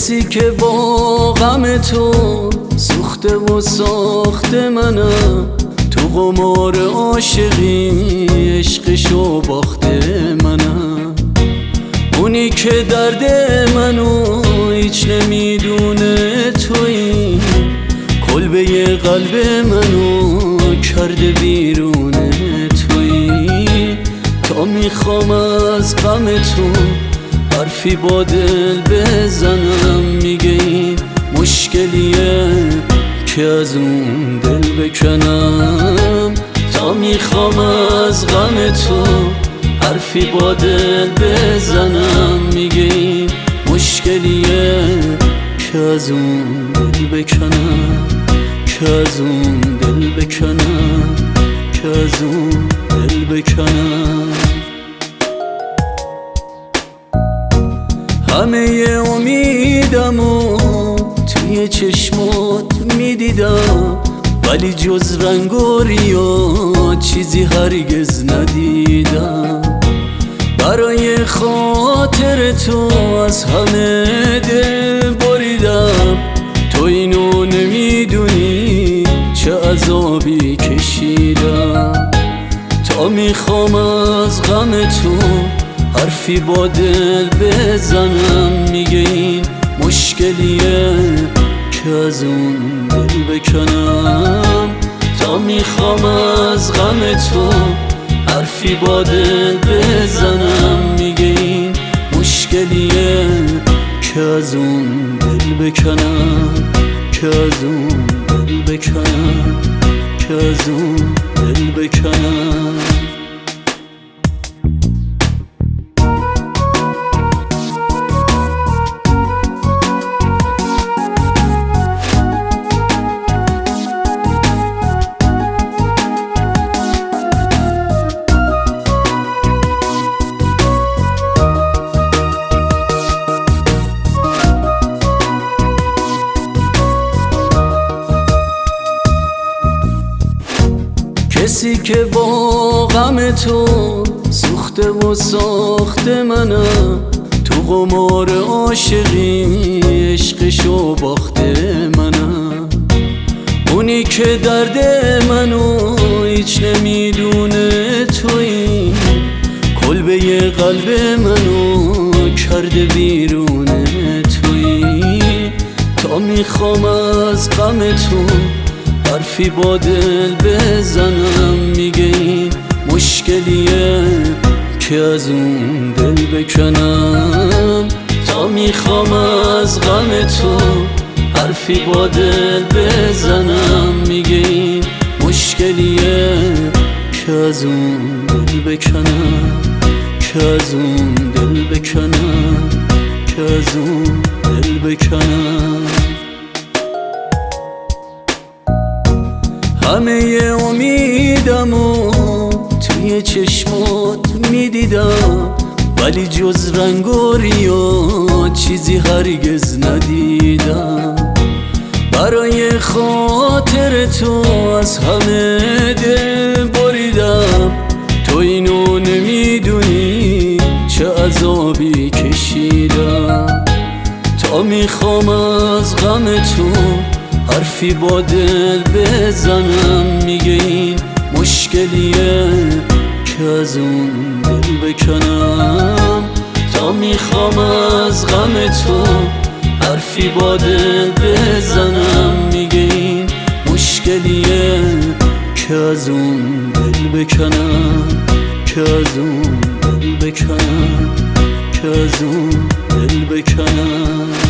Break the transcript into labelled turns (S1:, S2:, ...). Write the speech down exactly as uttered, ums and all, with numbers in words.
S1: کسی که با غم تو سوخته و ساخته منم، تو قمار عاشقی عشقشو باخته منم. اونی که درد منو هیچ نمیدونه تویی، کلبه قلب منو کرده بیرون تویی. تا میخوام از غم تو حرفی با دل بزنم، میگه این مشکلیه که از اون دل بکنم. تا میخوام از غم تو حرفی با دل بزنم، میگه این مشکلیه که از اون دل بکنم، که از اون دل بکنم، که از اون دل بکنم. همه امیدمو توی چشمات میدیدم، ولی جز رنگ و ریا چیزی هرگز ندیدم. برای خاطر تو از همه دل بریدم، تو اینو نمیدونی چه عذابی کشیدم. تا میخوام از غم تو حرفی با دل بزنم، میگه این مشکلیه که از اون دل بکنم. تا میخوام از غم تو حرفی با دل بزنم، میگه این مشکلیه که از اون دل بکنم، که از اون دل بکنم، که از اون دل بکنم. کسی که با غم تو سوخته و ساخته منم، تو قمار عاشقی عشقشو باخته منم. اونی که درد منو هیچ نمیدونه تویی، کلبه قلب منو کرده بیرون تویی. تا میخوام از غم تو حرفی با دل بزنم، میگه این مشکلیه که از اون دل بکنم. تا میخوام از غم تو حرفی با دل بزنم، میگه این مشکلیه که از اون دل بکنم، که از اون دل بکنم، که از اون دل بکنم. همه امیدمو توی چشمات میدیدم، ولی جز رنگ و ریا چیزی هرگز ندیدم. برای خاطر تو از همه دل بریدم، تو اینو نمیدونی چه عذابی کشیدم. تا میخوام از غم تو حرفی با دل بزنم، میگه این مشکلیه که از اون دل بکنم. تا میخوام از غم تو حرفی با دل بزنم، میگه این مشکلیه که از اون دل بکنم، که از اون دل بکنم، که از اون دل بکنم.